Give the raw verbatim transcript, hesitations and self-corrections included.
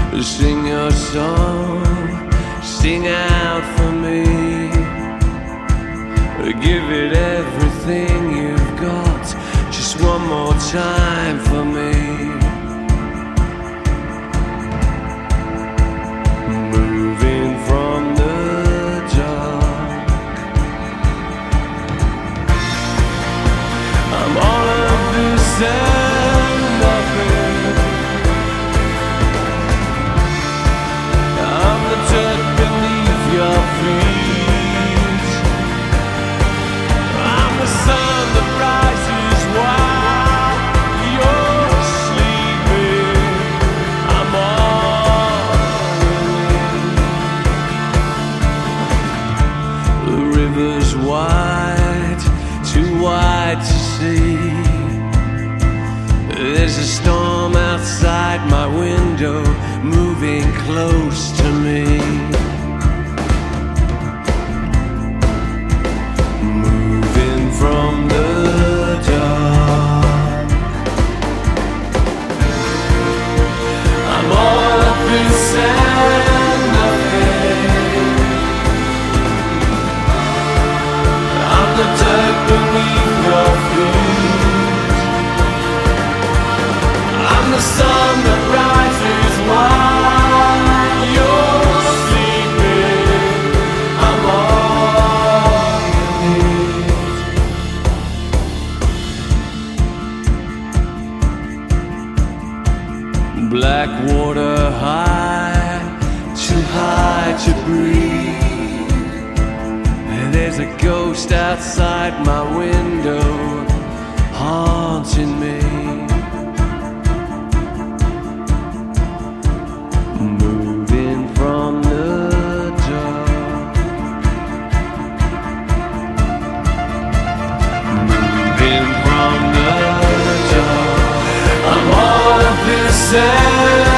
Sing your song, sing out for me. Give it everything you've got, just one more time for me. Moving from the dark, I'm all of this and nothing. I'm the dirt beneath your feet. I'm the sun that rises while you're sleeping. I'm all the river's wide, too wide to see. There's a storm outside my window, moving close to me. Moving from the dark, I'm all of this and nothing. I'm the dirt beneath your feet. I'm the sun that rises while you're sleeping. I'm all you need. Black water high, too high to breathe. There's a ghost outside my window, haunting me. Moving from the dark, moving from the dark. I'm all of this and